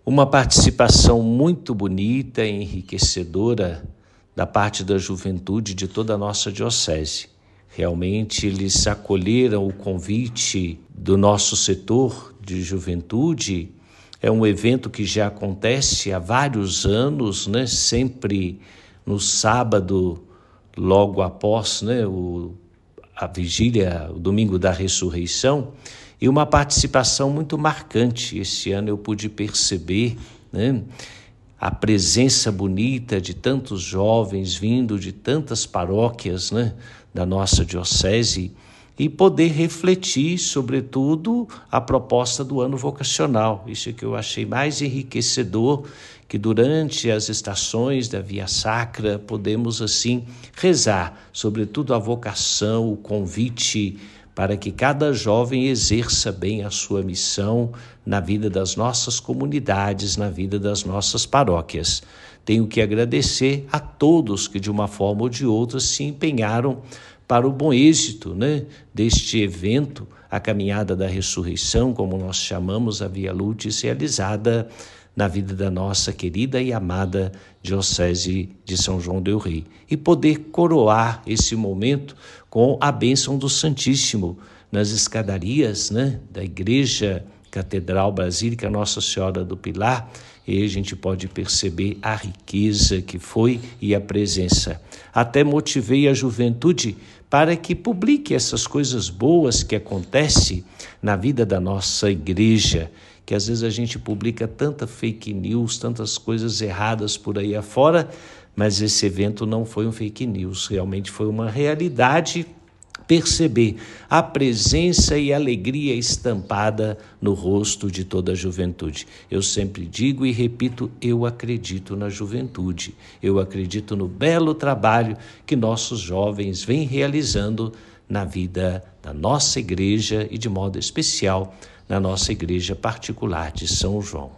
Uma participação muito bonita e enriquecedora da parte da juventude de toda a nossa diocese. Realmente eles acolheram o convite do nosso setor de juventude. É um evento que já acontece há vários anos, né? Sempre no sábado, logo após, né? A vigília, o domingo da ressurreição, e uma participação muito marcante. Esse ano eu pude perceber, né, a presença bonita de tantos jovens vindo de tantas paróquias, né, da nossa diocese, e poder refletir, sobretudo, a proposta do ano vocacional. Isso é que eu achei mais enriquecedor, que durante as estações da Via Sacra podemos, assim, rezar, sobretudo a vocação, o convite para que cada jovem exerça bem a sua missão na vida das nossas comunidades, na vida das nossas paróquias. Tenho que agradecer a todos que, de uma forma ou de outra, se empenharam para o bom êxito, né, deste evento, a Caminhada da Ressurreição, como nós chamamos a Via Lucis, realizada na vida da nossa querida e amada Diocese de São João del Rei. E poder coroar esse momento com a bênção do Santíssimo nas escadarias, né, da Igreja Catedral Basílica Nossa Senhora do Pilar. E a gente pode perceber a riqueza que foi e a presença. Até motivei a juventude para que publique essas coisas boas que acontecem na vida da nossa igreja, que às vezes a gente publica tanta fake news, tantas coisas erradas por aí afora, mas esse evento não foi um fake news, realmente foi uma realidade. Perceber a presença e a alegria estampada no rosto de toda a juventude. Eu sempre digo e repito, eu acredito na juventude, eu acredito no belo trabalho que nossos jovens vêm realizando na vida da nossa igreja e, de modo especial, na nossa igreja particular de São João.